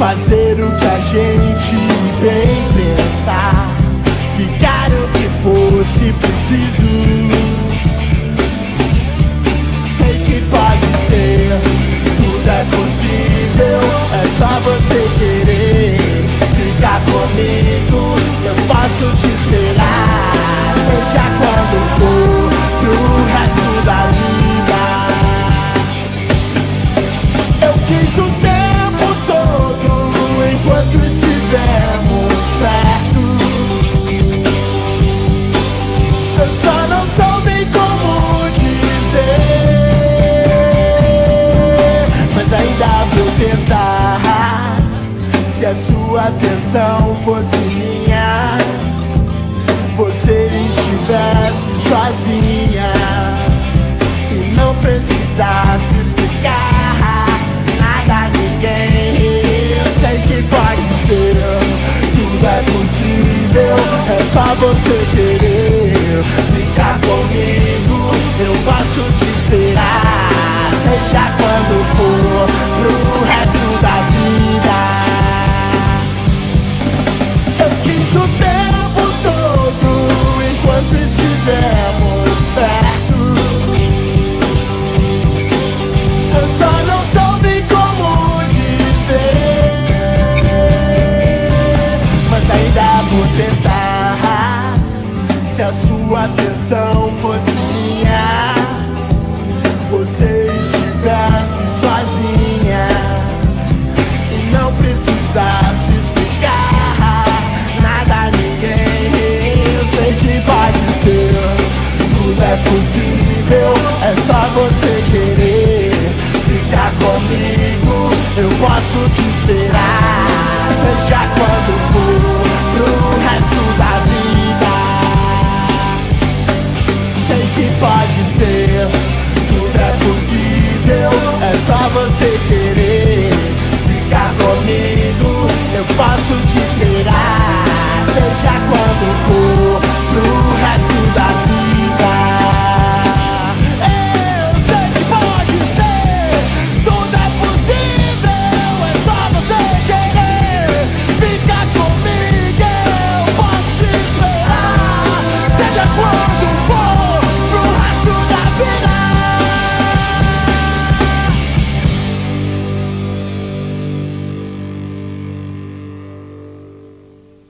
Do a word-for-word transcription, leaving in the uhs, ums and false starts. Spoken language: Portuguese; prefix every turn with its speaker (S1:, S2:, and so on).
S1: fazer o que a gente bem pensar, ficar o que fosse preciso. Sei que pode ser, tudo é possível, é só você querer ficar comigo. Eu posso te esperar, seja quando for, pro resto da vida. Eu quis o tempo todo, enquanto estivemos perto. Eu só não soube como dizer, mas ainda vou tentar. Se a sua atenção fosse minha, você estivesse sozinha e não precisasse explicar nada a ninguém. Eu sei que pode ser, tudo é possível, é só você querer ficar comigo. Eu posso te esperar, seja quando for, pro resto da vida. Eu quis o tempo todo, enquanto estivemos perto. Eu só não soube como dizer, mas ainda vou tentar. Se a sua atenção fosse minha, você estivesse sozinha e não precisasse explicar nada a ninguém. Eu sei que pode ser, tudo é possível, é só você querer ficar comigo. Eu posso te esperar, seja quando